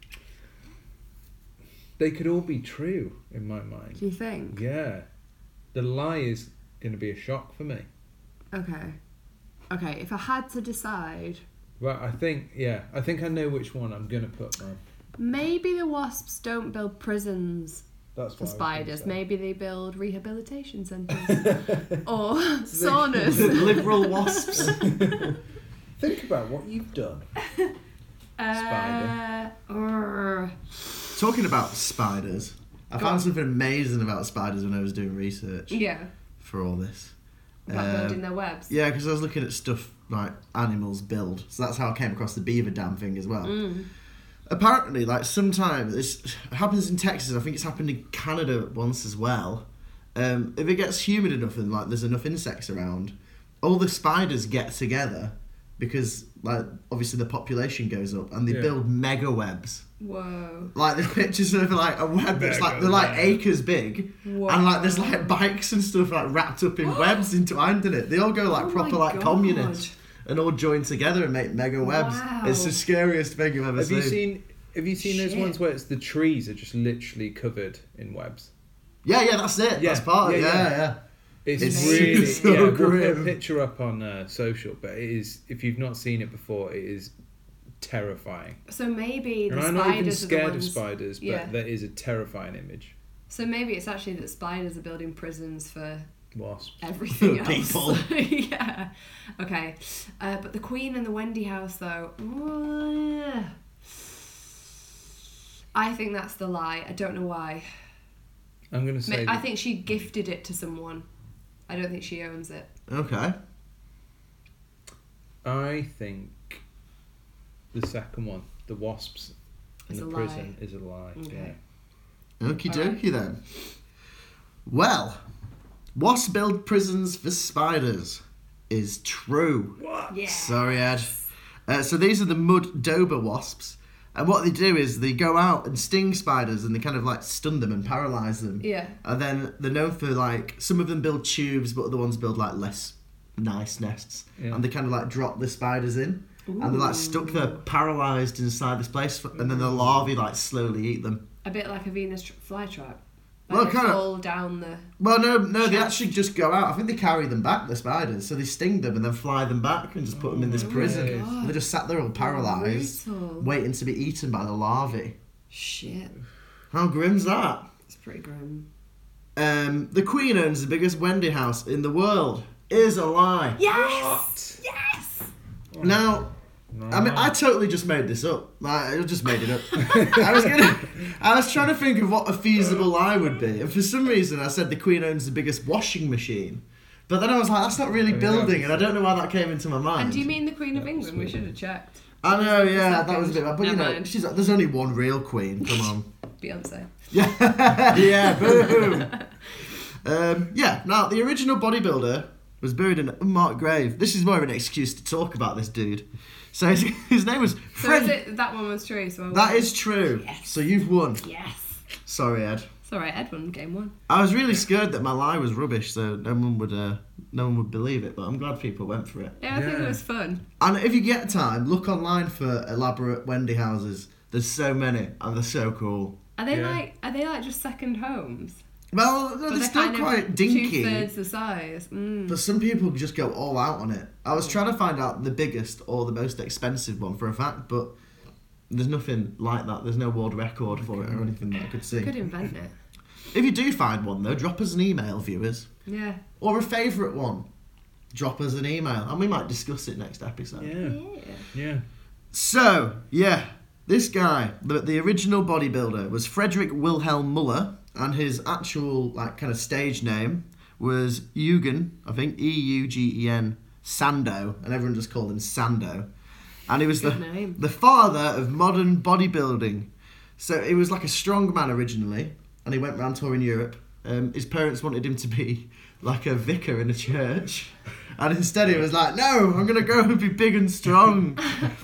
They could all be true in my mind. Do you think? Yeah. The lie is going to be a shock for me. Okay. Okay, if I had to decide, Well, I think, yeah, I think I know which one I'm going to put, man. maybe the wasps don't build prisons That's for what I was spiders. gonna say. Maybe they build rehabilitation centres or saunas. Liberal wasps. Think about what you've done. Uh, or- Talking about spiders, I Go found on. something amazing about spiders when I was doing research yeah, for all this. about Um, building their webs. Yeah, because I was looking at stuff like animals build. So that's how I came across the beaver dam thing as well. Mm. Apparently, like sometimes this happens in Texas. I think it's happened in Canada once as well. Um, if it gets humid enough and like there's enough insects around, all the spiders get together because like obviously the population goes up and they Yeah. build mega webs. Whoa. Like there's pictures of like a web that's like they're like Mega acres big, Whoa. and like there's like bikes and stuff like wrapped up in webs entwined in it. They all go like Oh my proper like God. communists and all join together and make mega webs. Wow. It's the scariest thing I've ever Have seen. you seen Have you seen those Shit. ones where it's the trees are just literally covered in webs? Yeah, yeah, that's it. Yeah, That's part of it. yeah, Yeah, yeah. yeah. It's, It's really so yeah. We'll put a grim. picture up on uh, social, but it is if you've not seen it before, it is terrifying. So maybe the And I'm spiders not even are scared the of ones... spiders, but yeah. that is a terrifying image. So maybe it's actually that spiders are building prisons for Wasps. everything else. People. Yeah. Okay. Uh, but the Queen and the Wendy house, though. Ugh. I think that's the lie. I don't know why. I'm gonna say. I that- think she gifted it to someone. I don't think she owns it. Okay. I think the second one, the wasps in It's the a prison, is a lie. Okay. Yeah. Okie Alright. dokie then. Well, Wasps build prisons for spiders is true. What? Yeah. Sorry, Ed. Uh, so these are the mud dober wasps. And what they do is they go out and sting spiders and they kind of like stun them and paralyse them. Yeah. And then they're known for like, some of them build tubes, but other ones build like less nice nests. Yeah. And they kind of like drop the spiders in. And they're like stuck there, paralysed inside this place. And then the larvae like slowly eat them. A bit like a Venus tr- flytrap. Like Well, they kinda- fall down the... Well, no, no, they Chest. actually just go out. I think they carry them back, the spiders. So they sting them and then fly them back and just put them in this Oh, prison. God. And they just sat there all paralysed, Brutal. waiting to be eaten by the larvae. Shit. How grim's that? It's pretty grim. Um, the Queen owns the biggest Wendy house in the world. Is a lie. Yes! Yes! Now, No. I mean, I totally just made this up. Like, I just made it up. I was gonna, I was trying to think of what a feasible lie would be, and for some reason, I said the Queen owns the biggest washing machine. But then I was like, that's not really I mean, building, and I don't know why that came into my mind. And do you mean the Queen of England? We should have checked. I know, yeah, Second. that was a bit bad. But you Never know, mind. she's like, there's only one real queen. Come on. Beyonce. Yeah, yeah, boom. um, yeah. Now, the original bodybuilder was buried in an unmarked grave. This is more of an excuse to talk about this dude. So his, his name was So Fred. is it that one was true? So I That won. is true. Yes. So you've won. Yes. Sorry, Ed. It's alright, Ed won game one. I was really scared that my lie was rubbish, so no one would, uh, no one would believe it. But I'm glad people went for it. Yeah, I think Yeah. it was fun. And if you get time, look online for elaborate Wendy houses. There's so many, and they're so cool. Are they Yeah. like are they like just second homes? Well, no, But they're still quite dinky. Two thirds the size. Mm. But some people just go all out on it. I was trying to find out the biggest or the most expensive one for a fact, but there's nothing like that. There's no world record for it or anything that I could see. Could invent it. If you do find one, though, drop us an email, viewers. Yeah. Or a favourite one. Drop us an email, and we might discuss it next episode. Yeah. Yeah. Yeah. So, yeah, this guy, the, the original bodybuilder, was Frederick Wilhelm Muller, and his actual, like, kind of stage name was Eugen, I think, E U G E N, Sando, and everyone just called him Sando. And he was the, Good name. the father of modern bodybuilding. So he was like a strong man originally, and he went around touring Europe. Um, his parents wanted him to be like a vicar in a church, and instead he was like, no, I'm going to go and be big and strong.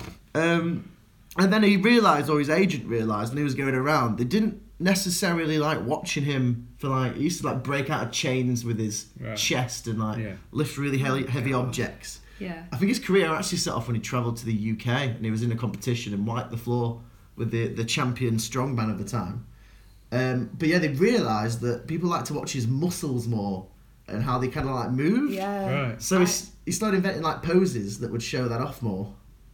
um, and then he realised, or his agent realised, when he was going around, they didn't necessarily like watching him for like, he used to like break out of chains with his Right. chest and like Yeah. lift really heavy, heavy objects. Yeah. I think his career actually set off when he travelled to the U K and he was in a competition and wiped the floor with the, the champion strongman of the time. Um, but yeah, they realised that people like to watch his muscles more and how they kind of like move. Yeah. Right. So he, s- he started inventing like poses that would show that off more.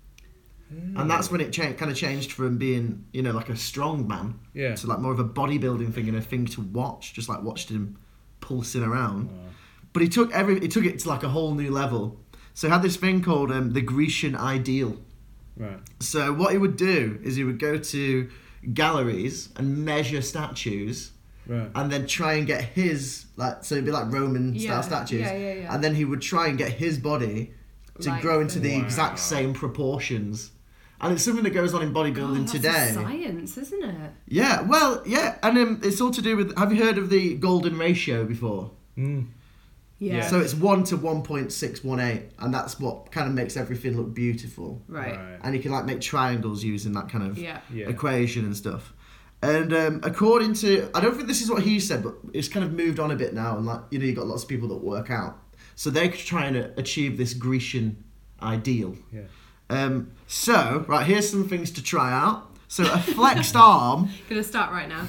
And that's when it cha- kind of changed from being, you know, like a strong man Yeah. to like more of a bodybuilding thing and a thing to watch. Just like watched him pulsing around. But he took every he took it to like a whole new level. So he had this thing called um, the Grecian Ideal. Right. So what he would do is he would go to galleries and measure statues, Right. and then try and get his like so it'd be like Roman Yeah, style statues, yeah, yeah, yeah. and then he would try and get his body to Like grow into the them. exact Wow. same proportions. And it's something that goes on in bodybuilding God, that's today. a science, isn't it? Yeah, well, yeah, and um, it's all to do with. Have you heard of the golden ratio before? Mm. Yeah. So it's one to one point six one eight, and that's what kind of makes everything look beautiful. right. And you can like make triangles using that kind of Yeah. Yeah. equation and stuff. And um, according to, I don't think this is what he said, but it's kind of moved on a bit now. And like, you know, you got lots of people that work out, so they're trying to achieve this Grecian ideal. Yeah. Um, so right, here's some things to try out. So a flexed arm, Gonna start right now.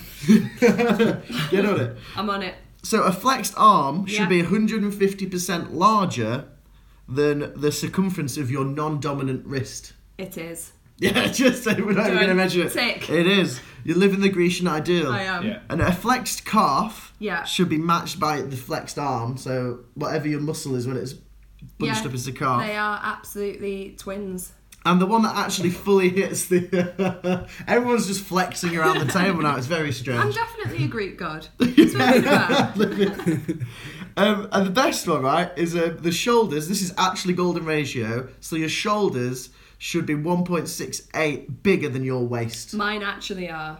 get on it. I'm on it. So a flexed arm should Yeah. be one hundred fifty percent larger than the circumference of your non-dominant wrist. It is. Yeah, just say we're not even going to Done. measure it. Tick. It is. You live in the Grecian ideal. I am. Yeah. And a flexed calf Yeah. should be matched by the flexed arm. So whatever your muscle is when it's bunched Yeah, up as a calf. They are absolutely twins. And the one that actually fully hits the... Everyone's just flexing around the table now. It's very I'm strange. definitely a Greek god. It's really bad. Um, and the best one, right, is uh, the shoulders. This is actually golden ratio. So your shoulders should be one point six eight bigger than your waist. Mine actually are.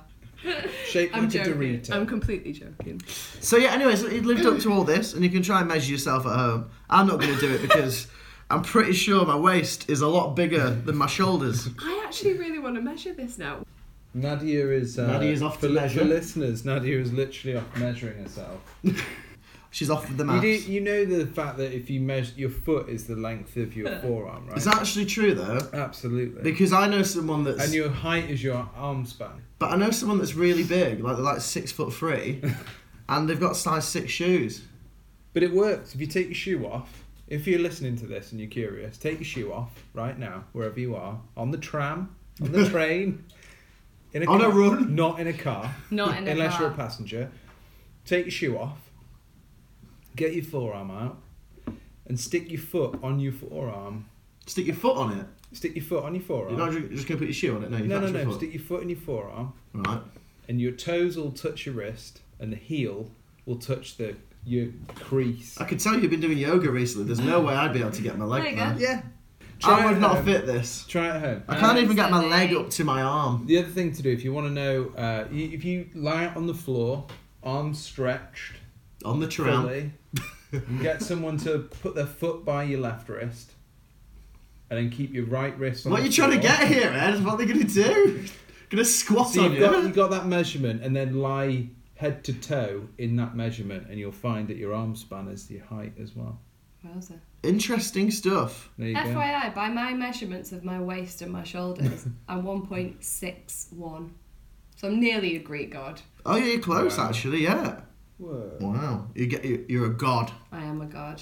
Shaped I'm like a joking. Dorito. I'm completely joking. So yeah, anyways, he lived up to all this, and you can try and measure yourself at home. I'm not going to do it because I'm pretty sure my waist is a lot bigger than my shoulders. I actually really want to measure this now. Nadia is. Uh, Nadia's off for, to li- measure. for listeners, Nadia is literally off measuring herself. She's off with the You, maths. do, you know the fact that if you measure your foot is the length of your forearm, right? Is that actually true though? Absolutely. Because I know someone that's, And your height is your arm span. but I know someone that's really big, like they're like six foot three, and they've got size six shoes. But it works. If you take your shoe off, if you're listening to this and you're curious, take your shoe off right now, wherever you are, on the tram, on the train, in a On car, a run. not in a car, Not in a unless car. you're a passenger. Take your shoe off, get your forearm out, and stick your foot on your forearm. Stick your foot on it. Stick your foot on your forearm. You're not ju- just going to put your shoe on it. No, your no, no, actual no. foot. Stick your foot in your forearm, Right. and your toes will touch your wrist, and the heel will touch the your crease. I could tell you've been doing yoga recently. There's no way I'd be able to get my leg There you there. go. Yeah. I it would at not home. fit this. Try it at home. I can't Uh, even get my silly. leg up to my arm. The other thing to do, if you want to know, uh, you, if you lie out on the floor, arms stretched, On the tram. fully, and get someone to put their foot by your left wrist, and then keep your right wrist on What are the you trying to floor. get here, Ed? What are they going to do? Going to squat So on you've you? got, you've got that measurement, and then lie head to toe in that measurement, and you'll find that your arm span is your height as well. Wowza. Interesting stuff. There you F go. Y I, by my measurements of my waist and my shoulders, I'm one point six one. So I'm nearly a Greek god. Oh, yeah, you're close, Wow. actually, yeah. Whoa. Wow. You get, you- you're a god. I am a god.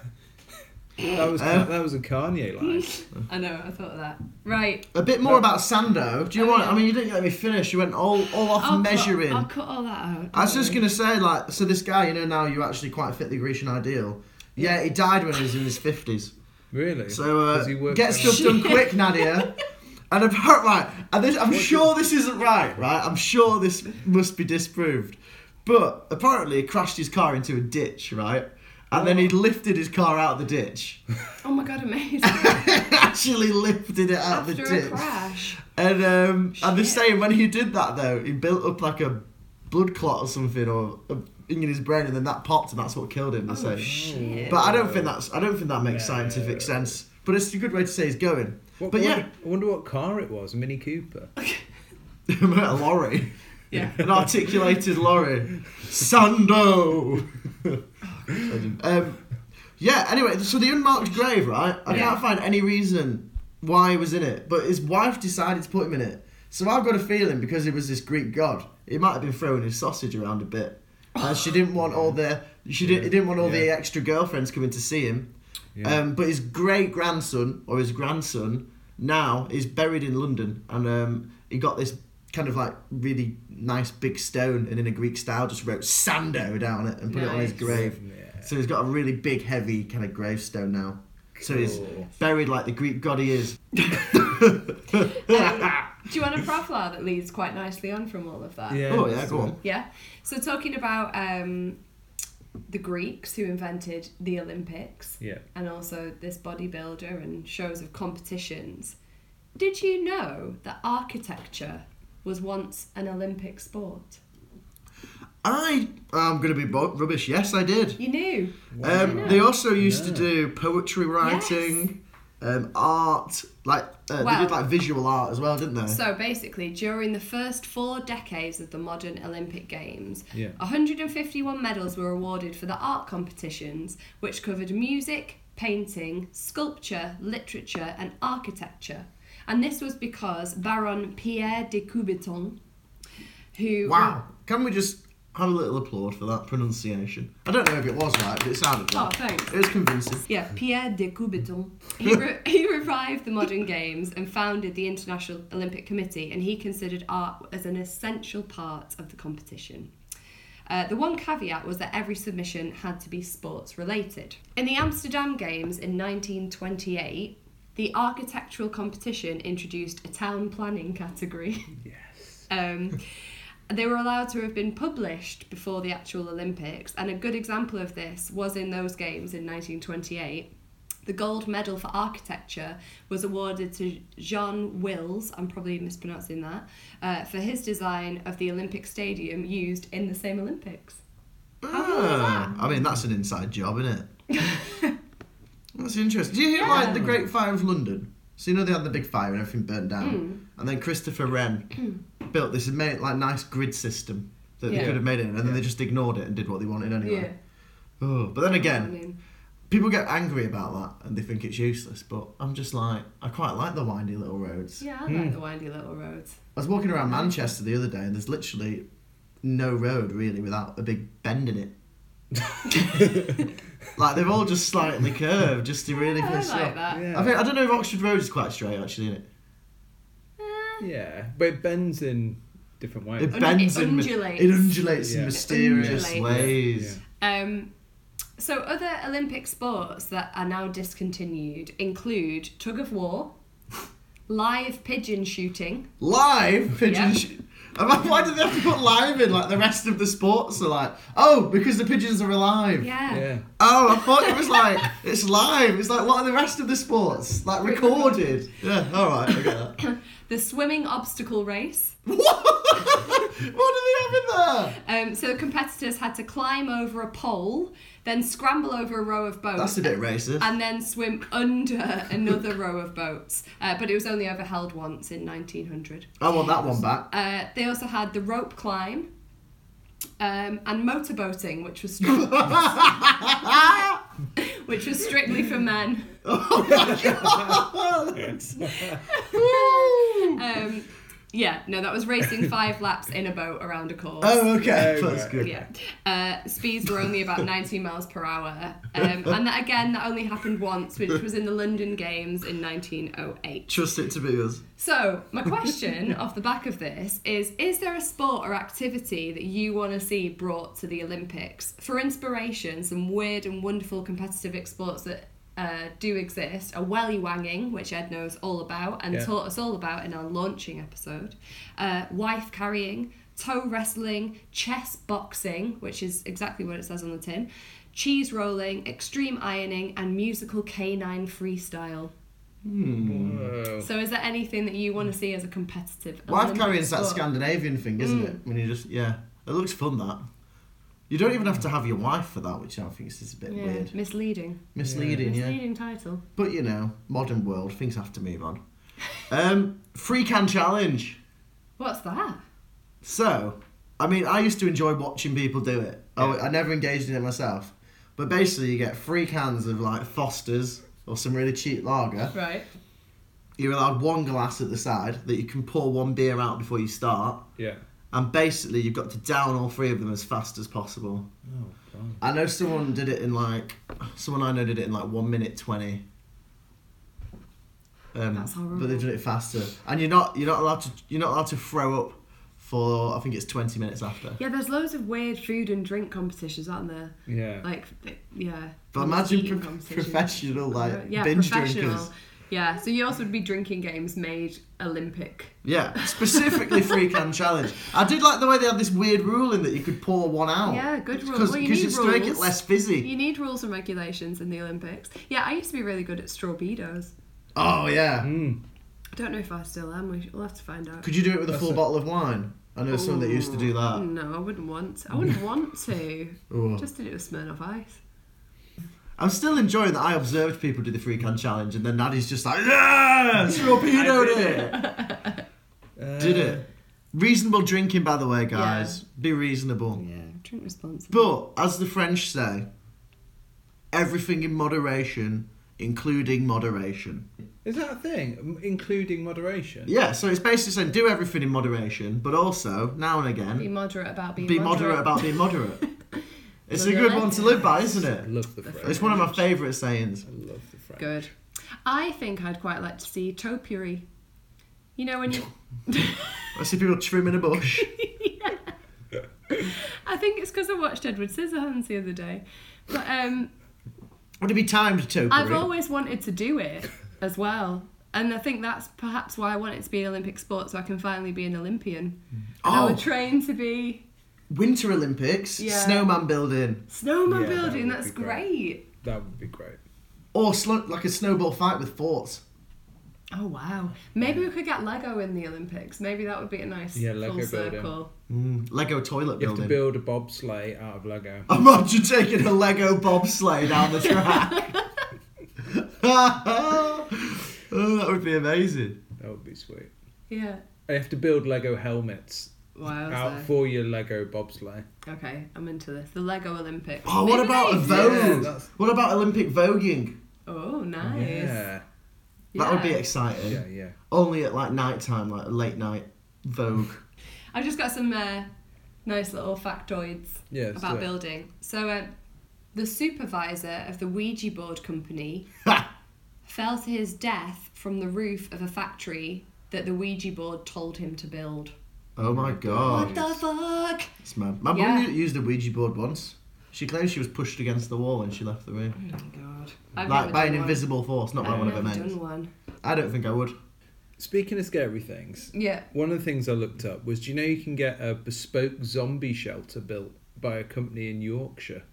That was Uh, that was a Kanye line. I know, I thought of that. Right. A bit more about Sando. Do you Oh, want... yeah. I mean, you didn't let me finish. You went all, all off I'll measuring. Cut, I'll cut all that out. I was don't just worry. going to say, like, so this guy, you know, now you actually quite fit the Grecian ideal. Yeah, he died when he was in his fifties. Really? So, uh, 'Cause he worked get on- stuff done quick, Nadia. And apart, right, and this, I'm sure this isn't right, right? I'm sure this must be disproved. But apparently he crashed his car into a ditch, right? And then he lifted his car out of the ditch. Oh my god, amazing. Actually lifted it out of After the a ditch. crash. And um, and they're Shit. saying when he did that though, he built up like a blood clot or something or a thing in his brain, and then that popped, and that's what killed him. They Oh say. shit. But I don't think that's I don't think that makes No. scientific sense. But it's a good way to say he's going. What, But what- yeah, I wonder what car it was. A Mini Cooper. a lorry, Yeah. an articulated lorry, Sando. um, yeah. Anyway, so the unmarked grave, right? I Yeah. can't find any reason why he was in it, but his wife decided to put him in it. So I've got a feeling because he was this Greek god, he might have been throwing his sausage around a bit, and she didn't want all the she didn't he didn't want all the Yeah. extra girlfriends coming to see him. Yeah. Um, but his great grandson or his grandson now is buried in London, and um, he got this kind of like really nice big stone, and in a Greek style just wrote Sando down it and put it on his Nice. grave. Yeah. So he's got a really big, heavy kind of gravestone now. So he's Cool. buried like the Greek god he is. Do you want a profile that leads quite nicely on from all of that? Yeah, Oh yeah, that's go the- on. Yeah. So talking about um, the Greeks who invented the Olympics Yeah. and also this bodybuilder and shows of competitions. Did you know that architecture was once an Olympic sport? I am going to be bo- rubbish. Yes, I did. You knew. Um, know. they also used to No. do poetry writing, um, art, like uh, they Well- did like visual art as well, didn't they? So basically, during the first four decades of the modern Olympic Games, Yeah. one hundred fifty-one medals were awarded for the art competitions, which covered music, painting, sculpture, literature, and architecture. And this was because Baron Pierre de Coubertin, who Wow. Can we just have a little applaud for that pronunciation? I don't know if it was right, but it sounded Oh, right. thanks. It was convincing. Yeah, Pierre de Coubertin. He, re- he revived the modern games and founded the International Olympic Committee, and he considered art as an essential part of the competition. Uh, the one caveat was that every submission had to be sports related. In the Amsterdam Games in nineteen twenty-eight, the architectural competition introduced a town planning category. Yes. Um, they were allowed to have been published before the actual Olympics, and a good example of this was in those games in nineteen twenty-eight. The gold medal for architecture was awarded to Jean Wills, I'm probably mispronouncing that, uh, for his design of the Olympic Stadium used in the same Olympics. How cool was Ah, that? I mean, that's an inside job, isn't it? That's interesting. Do you hear Yeah. like the Great Fire of London? So you know they had the big fire and everything burnt down, Mm. and then Christopher Wren built this ama- like nice grid system that they Yeah. could have made it, in, and then Yeah. they just ignored it and did what they wanted anyway. Yeah. Oh, but then again, I mean, people get angry about that and they think it's useless. But I'm just like, I quite like the windy little roads. yeah, I Mm. like the windy little roads. I was walking around Manchester the other day, and there's literally no road really without a big bend in it. Like they've all just slightly curved, just to really Yeah, I piss you like off. that. Yeah. I think I don't know if Oxford Road is quite straight actually, isn't it? Eh, Yeah, but it bends in different ways. It Un- bends it in undulates. it undulates Yeah. in mysterious It ways. Um, so other Olympic sports that are now discontinued include tug of war, live pigeon shooting. Live pigeon. Yeah. Sh- Why do they have to put live in? Like the rest of the sports are like, oh, because the pigeons are alive. Yeah. Yeah. Oh, I thought it was like it's live. It's like what are the rest of the sports? Like recorded. Yeah. All right. I get that. The swimming obstacle race. What? What do they have in there? Um, so the competitors had to climb over a pole, then scramble over a row of boats. That's a bit racist. And then swim under another row of boats. Uh, but it was only ever held once in nineteen hundred. I want that one back. Uh, they also had the rope climb um, and motorboating, which was stri- which was strictly for men. Um, yeah, no, that was racing five laps in a boat around a course. Oh, okay. Oh, That's right. good. Yeah, uh, speeds were only about ninety miles per hour, um, and that again, that only happened once, which was in the London Games in nineteen oh eight. Trust it to be us. So, my question off the back of this is: Is there a sport or activity that you want to see brought to the Olympics? For inspiration, some weird and wonderful competitive sports that uh, do exist are welly wanging, which Ed knows all about and Yeah. taught us all about in our launching episode, uh, wife carrying, toe wrestling, chess boxing, which is exactly what it says on the tin, cheese rolling, extreme ironing, and musical canine freestyle. Hmm. Whoa. So is there anything that you want to see as a competitive Wife Olympic carrying's that sport? Scandinavian thing, isn't Mm. it? When you just yeah, it looks fun that. You don't even have to have your wife for that, which I think is a bit Yeah, weird, misleading. misleading. Yeah, Misleading title. but you know, modern world, things have to move on. Um, free can challenge. What's that? So, I mean, I used to enjoy watching people do it. Oh, Yeah. I never engaged in it myself. But basically, you get three cans of like Foster's or some really cheap lager. Right. You're allowed one glass at the side that you can pour one beer out before you start. Yeah. And basically, you've got to down all three of them as fast as possible. Oh, God. I know someone did it in like, someone I know did it in like one minute twenty. Um, That's horrible. But they've done it faster, and you're not you're not allowed to you're not allowed to throw up for I think it's twenty minutes after. Yeah, there's loads of weird food and drink competitions, aren't there? Yeah. Like, yeah. But imagine eating pro- competitions. professional like yeah, binge professional. drinkers. Yeah, so you also would be drinking games made Olympic. Yeah, specifically free can challenge. I did like the way they had this weird rule in that you could pour one out. Yeah, good rule. Because Well, you need it's to make it rules. less fizzy. You need rules and regulations in the Olympics. Yeah, I used to be really good at strawbedos. Oh yeah. Mm. I don't know if I still am. We- We'll have to find out. Could you do it with a That's full a- bottle of wine? I know someone that used to do that. No, I wouldn't want to. I wouldn't want to. Oh. Just did it with Smirnoff Ice. I'm still enjoying that I observed people do the free can challenge and then Naddy's just like, yeah, torpedoed it. Uh, Did it. Reasonable drinking, by the way, guys. Be reasonable. Yeah, drink responsibly. But, as the French say, everything in moderation, including moderation. Is that a thing? M- Including moderation? Yeah, so it's basically saying do everything in moderation, but also, now and Be again, moderate about being be moderate about being moderate. It's a Love good it. one to live by, isn't I it? love the French. It's one of my favourite sayings. I love the French. Good. I think I'd quite like to see topiary. You know when you... I see people trimming a bush. I think it's because I watched Edward Scissorhands the other day. But um, Would it be timed topiary? I've always wanted to do it as well. And I think that's perhaps why I want it to be an Olympic sport, so I can finally be an Olympian. And I Oh. would train to be Winter Olympics, Yeah. snowman building. snowman Yeah, that building. would That's be great. great. That would be great. Or sl- like a snowball fight with forts. Oh wow. Maybe we could get Lego in the Olympics. Maybe that would be a nice Yeah, Lego full building. circle. Mm, Lego toilet You have building. to build a bobsleigh out of Lego. Imagine taking a Lego bobsleigh down the track. Oh, that would be amazing. That would be sweet. Yeah. You have to build Lego helmets Wow. out for your Lego bobsleigh. Okay, I'm into this. The Lego Olympics. Oh, what Maybe about they a exist. Vogue? Yeah, that's- What about Olympic voguing? Oh, nice. Yeah. That would be Yeah. exciting. Yeah, yeah. Only at like night time, like a late night Vogue. I've just got some uh, nice little factoids Yeah, let's about do it. building. So, uh, the supervisor of the Ouija board company fell to his death from the roof of a factory that the Ouija board told him to build. Oh my god. What the fuck? It's mad. My Yeah. mum used a Ouija board once. She claims she was pushed against the wall and she left the room. Oh my god. I've Like never by done an one. invisible force, not by I've one of never her mates. done one. I don't think I would. Speaking of scary things, Yeah. one of the things I looked up was, do you know you can get a bespoke zombie shelter built by a company in Yorkshire?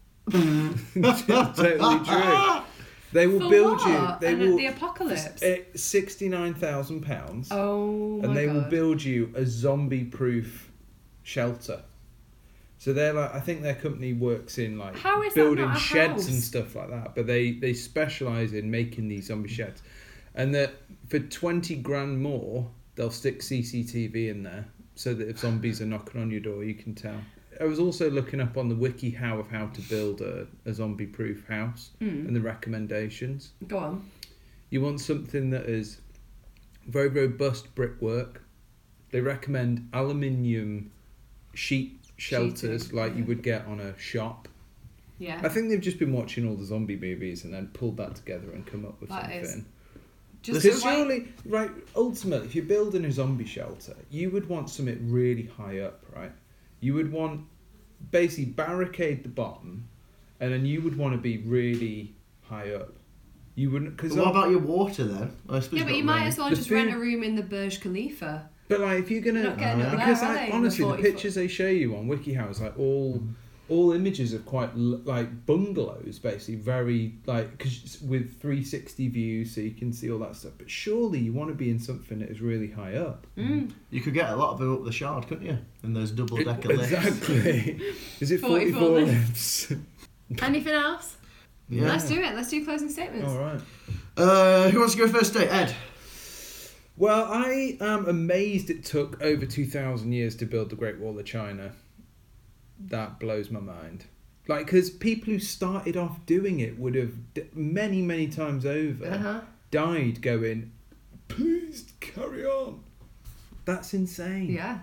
Totally true. They will For build what? you. They and will. at the apocalypse. It's sixty-nine thousand pounds, oh my and they god. will build you a zombie-proof shelter. So they're like, I think their company works in like How is that building not a sheds and house? stuff like that. But they they specialize in making these zombie sheds, and that for twenty grand more, they'll stick C C T V in there so that if zombies are knocking on your door, you can tell. I was also looking up on the wiki how of how to build a, a zombie-proof house Mm. and the recommendations. Go on. You want something that is very robust brickwork. They recommend aluminium sheet shelters Sheeting, like you yeah. would get on a shop. Yeah. I think they've just been watching all the zombie movies and then pulled that together and come up with That something. is Just Because white- surely, right, ultimately, if you're building a zombie shelter, you would want something really high up, right? You would want, basically, barricade the bottom, and then you would want to be really high up. You wouldn't, because But what about your water then? I suppose Yeah, but not you might rain. as well The just rent food- a room in the Burj Khalifa. But like, if you're gonna, Not getting up there, because are like, they, honestly, the the forty pictures they show you on WikiHow is like all, all images of quite l- like bungalows, basically very like cause with three sixty views, so you can see all that stuff. But surely you want to be in something that is really high up. Mm. You could get a lot of them up the Shard, couldn't you? In those double decker lifts. Exactly. Is it forty-four forty-four lifts. lifts? Anything else? Yeah. Let's do it. Let's do closing statements. All right. Uh, who wants to go first today? Ed. Well, I am amazed it took over two thousand years to build the Great Wall of China. That blows my mind. Like, because people who started off doing it would have d- many, many times over Uh-huh. died died going, please carry on. That's insane. Yeah.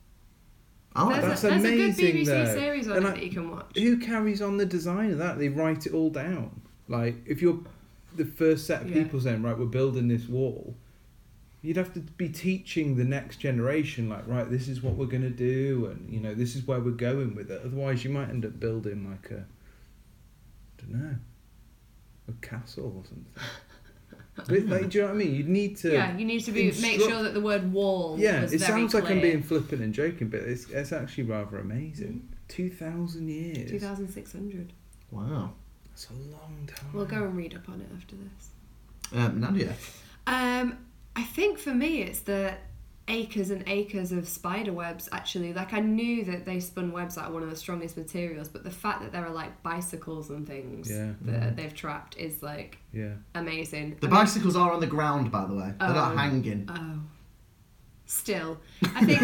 I like There's, That's a, there's a good amazing, B B C though. series on And it I- that you can watch. Who carries on the design of that? They write it all down. Like, if you're the first set of Yeah. people saying, right, we're building this wall, you'd have to be teaching the next generation, like, right, this is what we're going to do, and, you know, this is where we're going with it. Otherwise, you might end up building, like, a, I don't know, a castle or something. But, like, do you know what I mean? You'd need to... Yeah, you need to be make instruct- sure that the word wall Yeah, was it very sounds like I'm clear. being flippant and joking, but it's, it's actually rather amazing. two thousand years. two thousand six hundred. Wow. That's a long time. We'll go and read up on it after this. Um, Nadia. Um, I think for me it's the acres and acres of spider webs actually. Like, I knew that they spun webs out of one of the strongest materials, but the fact that there are like bicycles and things Yeah. that they've trapped is like Yeah. amazing. The I mean- bicycles are on the ground, by the way. They're not Oh. hanging. Oh. Still, I think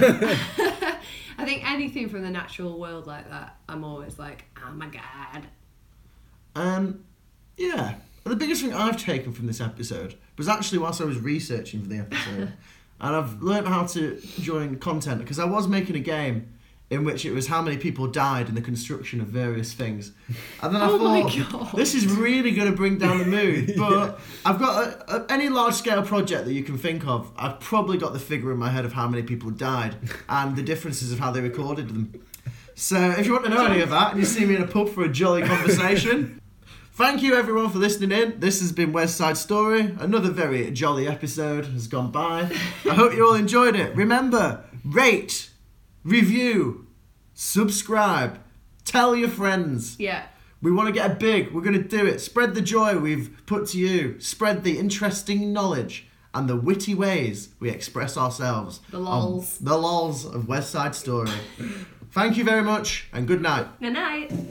I think anything from the natural world like that, I'm always like, oh my god. Um, yeah. The biggest thing I've taken from this episode was actually whilst I was researching for the episode, and I've learned how to join content because I was making a game in which it was how many people died in the construction of various things, and then I Oh my thought God. this is really going to bring down the mood. But I've got a, a, any large scale project that you can think of. I've probably got the figure in my head of how many people died and the differences of how they recorded them. So if you want to know any of that and you see me in a pub for a jolly conversation. Thank you everyone for listening in. This has been West Side Story. Another very jolly episode has gone by. I hope you all enjoyed it. Remember, rate, review, subscribe, tell your friends. Yeah. We want to get it big. We're going to do it. Spread the joy we've put to you. Spread the interesting knowledge and the witty ways we express ourselves. The lols. The lols of West Side Story. Thank you very much and good night. Good night.